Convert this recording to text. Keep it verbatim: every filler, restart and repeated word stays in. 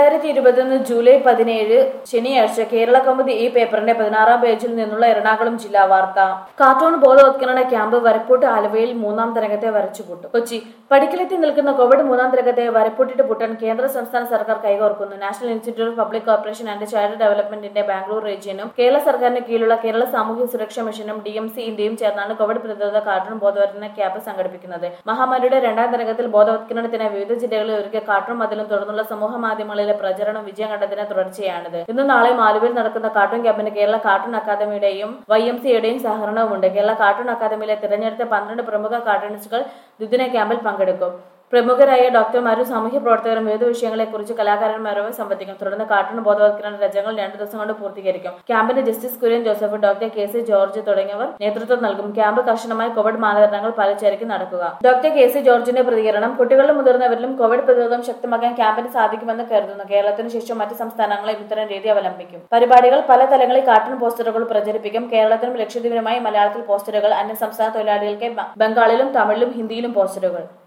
രണ്ടായിരത്തി ഇരുപത്തൊന്ന് ജൂലൈ പതിനേഴ് ശനിയാഴ്ച കേരള കൗമുദി ഈ പേപ്പറിന്റെ പതിനാറാം പേജിൽ നിന്നുള്ള എറണാകുളം ജില്ലാ വാർത്ത. കാർട്ടൂൺ ബോധവത്കരണ ക്യാമ്പ് വരപ്പൂട്ട് ആലുവയിൽ മൂന്നാം തരംഗത്തെ വരച്ചുപൂട്ടും. കൊച്ചി. പടിക്കലെത്തി നിൽക്കുന്ന കോവിഡ് മൂന്നാം തരംഗത്തെ വരപ്പൂട്ടിട്ട് പൂട്ടാൻ കേന്ദ്ര സംസ്ഥാന സർക്കാർ കൈകോർക്കുന്നു. National institute of public corporation and child ഡെവലപ്മെന്റിന്റെ ബാംഗ്ലൂർ റീജിയനും കേരള സർക്കാരിന് കീഴിലുള്ള കേരള സാമൂഹ്യ സുരക്ഷാ മിഷനും ഡി എം സി ഇന്ത്യയും ചേർന്നാണ് കോവിഡ് പ്രതിരോധ കാർട്ടൂൺ ബോധവത്കരണ ക്യാമ്പ് സംഘടിപ്പിക്കുന്നത്. മഹാമാരിയുടെ രണ്ടാം തരംഗത്തിൽ ബോധവത്കരണത്തിന് വിവിധ ജില്ലകളിൽ ഒരുക്കിയ കാർട്ടൂൺ മതിലും തുടർന്നുള്ള സമൂഹ മാധ്യമങ്ങളിലെ പ്രചരണം വിജയം കണ്ടതിന് തുടർച്ചയാണിത്. ഇന്നും നാളെയും ആലുവയിൽ നടക്കുന്ന കാർട്ടൂൺ ക്യാമ്പിന് കേരള കാർട്ടൂൺ അക്കാദമിയുടെയും വൈ എം സിയുടെയും സഹകരണവുമുണ്ട്. കേരള കാർട്ടൂൺ അക്കാദമിയിലെ തിരഞ്ഞെടുത്ത പന്ത്രണ്ട് പ്രമുഖ കാർട്ടൂണിസ്റ്റുകൾ ദ്വിദിന ക്യാമ്പിൽ പങ്കെടുക്കും. പ്രമുഖരായ ഡോക്ടർമാരും സാമൂഹ്യ പ്രവർത്തകരും വിവിധ വിഷയങ്ങളെക്കുറിച്ച് കലാകാരന്മാരുമായി സംബന്ധിക്കും. തുടർന്ന് കാർട്ടൂൺ ബോധവത്കരണ രചനകൾ രണ്ടു ദിവസം കൊണ്ട് പൂർത്തീകരിക്കും. ക്യാമ്പിന് justice Kurian Joseph, doctor K C George തുടങ്ങിയവർ നേതൃത്വം നൽകും. ക്യാമ്പ് കർശനമായ കോവിഡ് മാനദണ്ഡങ്ങൾ പാലിച്ചായിരിക്കും നടക്കുക. ഡോക്ടർ കെ സി ജോർജിന്റെ പ്രതികരണം. കുട്ടികളിലും മുതിർന്നവരിലും കോവിഡ് പ്രതിരോധം ശക്തമാക്കാൻ ക്യാമ്പിന് സാധിക്കുമെന്ന് കരുതുന്നു. കേരളത്തിന് ശേഷം മറ്റ് സംസ്ഥാനങ്ങളും ഇത്തരം രീതി അവലംബിക്കും. പരിപാടികൾ പല തലങ്ങളിൽ കാർട്ടൂൺ പോസ്റ്ററുകൾ പ്രചരിപ്പിക്കും. കേരളത്തിനും ലക്ഷദ്വീപിനുമായി മലയാളത്തിൽ പോസ്റ്ററുകൾ, അന്യസംസ്ഥാന തൊഴിലാളികൾക്ക് ബംഗാളിലും തമിഴിലും ഹിന്ദിയിലും പോസ്റ്ററുകൾ.